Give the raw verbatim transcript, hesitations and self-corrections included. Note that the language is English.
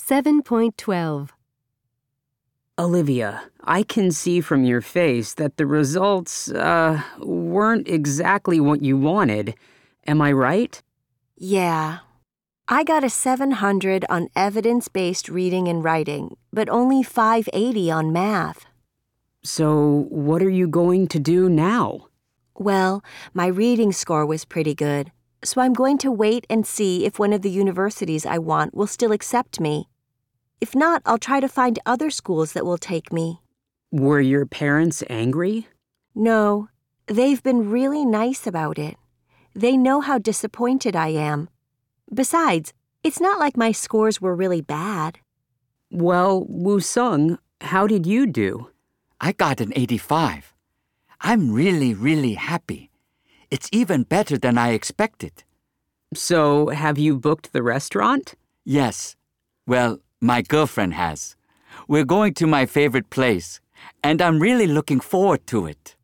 seven point twelve. Olivia, I can see from your face that the results, uh, weren't exactly what you wanted. Am I right? Yeah. I got a seven hundred on evidence-based reading and writing, but only five eighty on math. So, what are you going to do now? Well, my reading score was pretty good, so I'm going to wait and see if one of the universities I want will still accept me. If not, I'll try to find other schools that will take me. Were your parents angry? No, they've been really nice about it. They know how disappointed I am. Besides, it's not like my scores were really bad. Well, Woo-sung, how did you do? I got an eighty-five. I'm really, really happy. It's even better than I expected. So, have you booked the restaurant? Yes. Well, my girlfriend has. We're going to my favorite place, and I'm really looking forward to it.